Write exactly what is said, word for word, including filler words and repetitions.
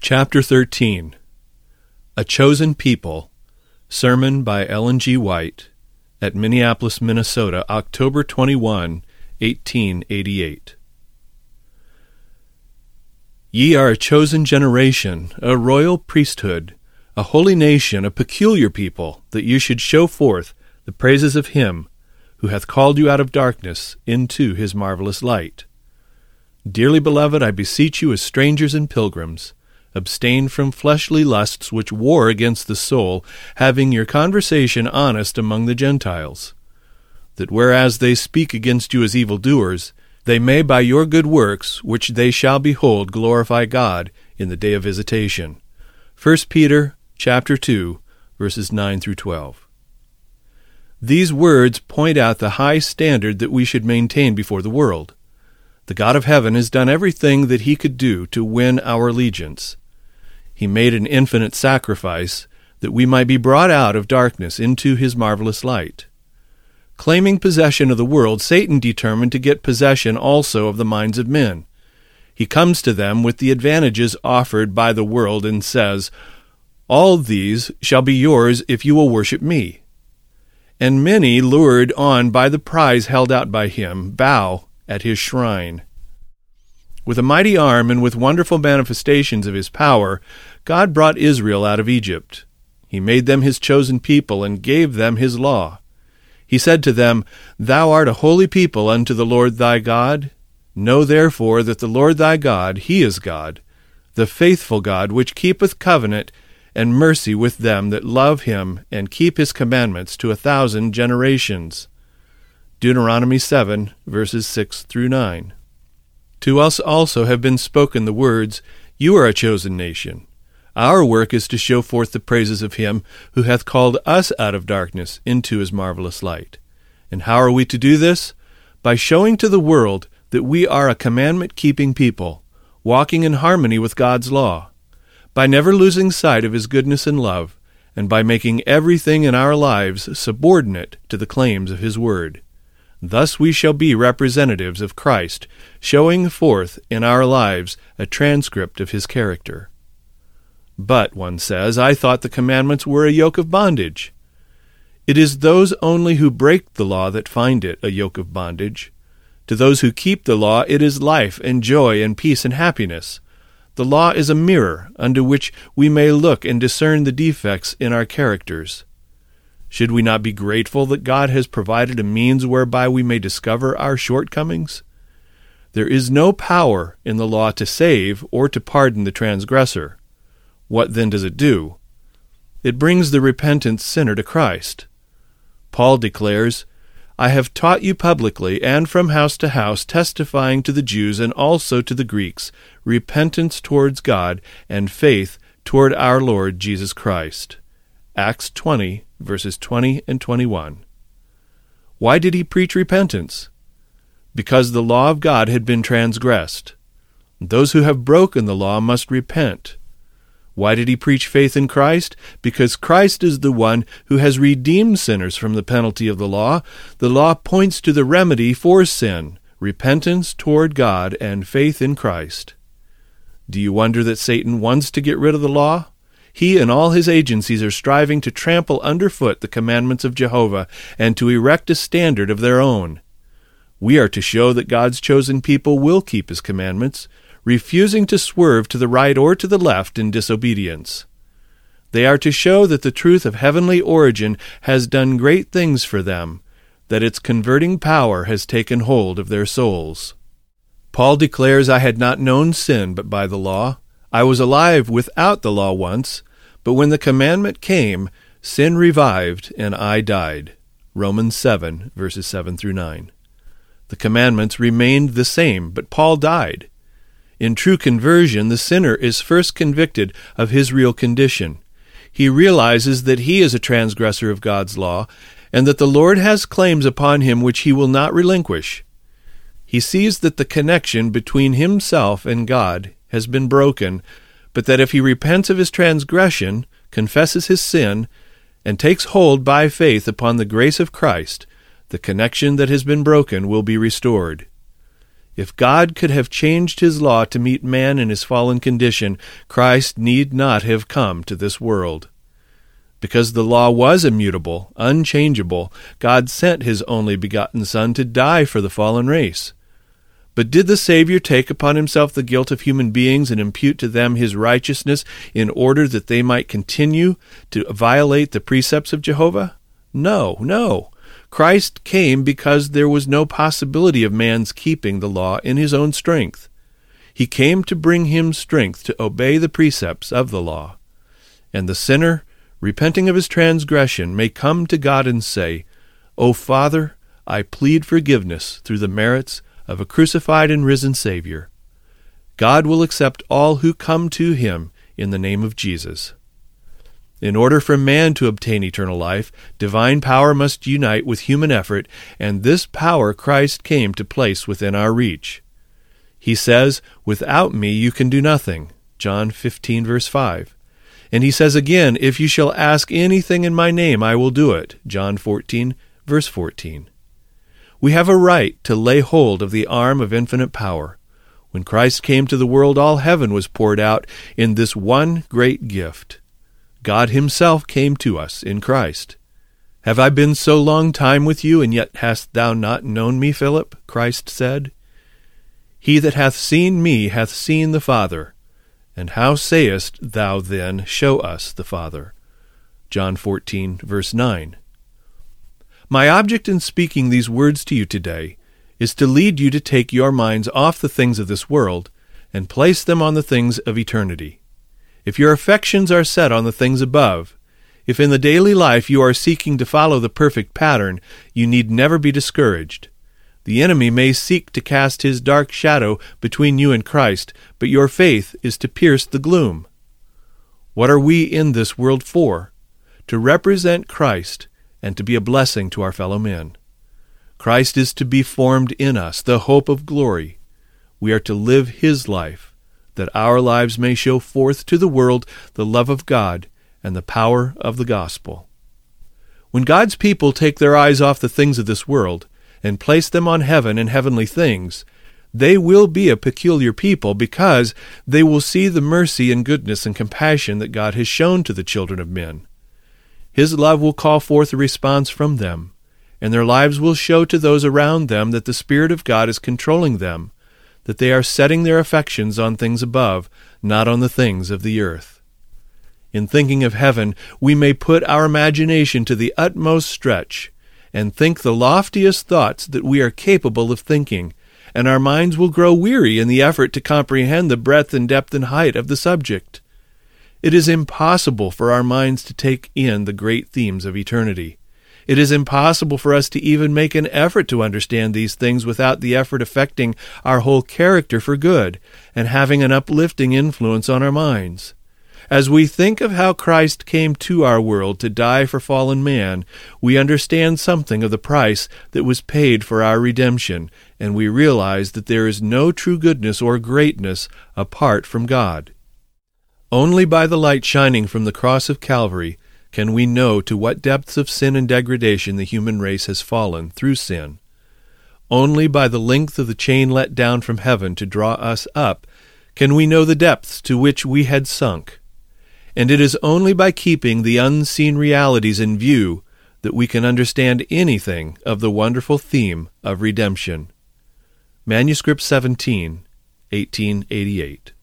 Chapter thirteen. A Chosen People. Sermon by Ellen G. White at Minneapolis, Minnesota, October twenty-first, eighteen eighty-eight. Ye are a chosen generation, a royal priesthood, a holy nation, a peculiar people, that you should show forth the praises of him who hath called you out of darkness into his marvelous light. Dearly beloved, I beseech you as strangers and pilgrims, abstain from fleshly lusts which war against the soul, having your conversation honest among the Gentiles, that whereas they speak against you as evildoers, they may by your good works, which they shall behold, glorify God in the day of visitation. First Peter chapter two, verses nine through twelve. These words point out the high standard that we should maintain before the world. The God of heaven has done everything that he could do to win our allegiance. He made an infinite sacrifice that we might be brought out of darkness into his marvelous light. Claiming possession of the world, Satan determined to get possession also of the minds of men. He comes to them with the advantages offered by the world and says, "All these shall be yours if you will worship me." And many, lured on by the prize held out by him, bow at his shrine. With a mighty arm and with wonderful manifestations of his power, God brought Israel out of Egypt. He made them his chosen people and gave them his law. He said to them, "Thou art a holy people unto the Lord thy God. Know therefore that the Lord thy God, he is God, the faithful God, which keepeth covenant and mercy with them that love him and keep his commandments to a thousand generations." Deuteronomy seven, verses six through nine. To us also have been spoken the words, "You are a chosen nation." Our work is to show forth the praises of him who hath called us out of darkness into his marvelous light. And how are we to do this? By showing to the world that we are a commandment-keeping people, walking in harmony with God's law, by never losing sight of his goodness and love, and by making everything in our lives subordinate to the claims of his word. Thus we shall be representatives of Christ, showing forth in our lives a transcript of his character. But, one says, I thought the commandments were a yoke of bondage. It is those only who break the law that find it a yoke of bondage. To those who keep the law it is life and joy and peace and happiness. The law is a mirror unto which we may look and discern the defects in our characters. Should we not be grateful that God has provided a means whereby we may discover our shortcomings? There is no power in the law to save or to pardon the transgressor. What then does it do? It brings the repentant sinner to Christ. Paul declares, "I have taught you publicly and from house to house, testifying to the Jews and also to the Greeks, repentance towards God and faith toward our Lord Jesus Christ." Acts twenty, verses twenty and twenty-one. Why did he preach repentance? Because the law of God had been transgressed. Those who have broken the law must repent. Why did he preach faith in Christ? Because Christ is the one who has redeemed sinners from the penalty of the law. The law points to the remedy for sin, repentance toward God and faith in Christ. Do you wonder that Satan wants to get rid of the law? He and all his agencies are striving to trample underfoot the commandments of Jehovah and to erect a standard of their own. We are to show that God's chosen people will keep his commandments, refusing to swerve to the right or to the left in disobedience. They are to show that the truth of heavenly origin has done great things for them, that its converting power has taken hold of their souls. Paul declares, "I had not known sin but by the law. I was alive without the law once, but when the commandment came, sin revived, and I died." Romans seven, verses seven through nine. The commandments remained the same, but Paul died. In true conversion, the sinner is first convicted of his real condition. He realizes that he is a transgressor of God's law, and that the Lord has claims upon him which he will not relinquish. He sees that the connection between himself and God has been broken, but that if he repents of his transgression, confesses his sin, and takes hold by faith upon the grace of Christ, the connection that has been broken will be restored. If God could have changed his law to meet man in his fallen condition, Christ need not have come to this world. Because the law was immutable, unchangeable, God sent his only begotten Son to die for the fallen race. But did the Savior take upon himself the guilt of human beings and impute to them his righteousness in order that they might continue to violate the precepts of Jehovah? No, no. Christ came because there was no possibility of man's keeping the law in his own strength. He came to bring him strength to obey the precepts of the law. And the sinner, repenting of his transgression, may come to God and say, "O Father, I plead forgiveness through the merits of a crucified and risen Savior." God will accept all who come to him in the name of Jesus. In order for man to obtain eternal life, divine power must unite with human effort, and this power Christ came to place within our reach. He says, "Without me you can do nothing," John fifteen, verse five. And he says again, "If you shall ask anything in my name, I will do it," John fourteen, verse fourteen. We have a right to lay hold of the arm of infinite power. When Christ came to the world, all heaven was poured out in this one great gift. God himself came to us in Christ. "Have I been so long time with you, and yet hast thou not known me, Philip?" Christ said. "He that hath seen me hath seen the Father. And how sayest thou then, Show us the Father?" John fourteen, verse nine. My object in speaking these words to you today is to lead you to take your minds off the things of this world and place them on the things of eternity. If your affections are set on the things above, if in the daily life you are seeking to follow the perfect pattern, you need never be discouraged. The enemy may seek to cast his dark shadow between you and Christ, but your faith is to pierce the gloom. What are we in this world for? To represent Christ and to be a blessing to our fellow men. Christ is to be formed in us, the hope of glory. We are to live his life, that our lives may show forth to the world the love of God and the power of the gospel. When God's people take their eyes off the things of this world and place them on heaven and heavenly things, they will be a peculiar people because they will see the mercy and goodness and compassion that God has shown to the children of men. His love will call forth a response from them, and their lives will show to those around them that the Spirit of God is controlling them, that they are setting their affections on things above, not on the things of the earth. In thinking of heaven, we may put our imagination to the utmost stretch and think the loftiest thoughts that we are capable of thinking, and our minds will grow weary in the effort to comprehend the breadth and depth and height of the subject. It is impossible for our minds to take in the great themes of eternity. It is impossible for us to even make an effort to understand these things without the effort affecting our whole character for good and having an uplifting influence on our minds. As we think of how Christ came to our world to die for fallen man, we understand something of the price that was paid for our redemption, and we realize that there is no true goodness or greatness apart from God. Only by the light shining from the cross of Calvary can we know to what depths of sin and degradation the human race has fallen through sin. Only by the length of the chain let down from heaven to draw us up can we know the depths to which we had sunk. And it is only by keeping the unseen realities in view that we can understand anything of the wonderful theme of redemption. Manuscript seventeen, eighteen eighty-eight.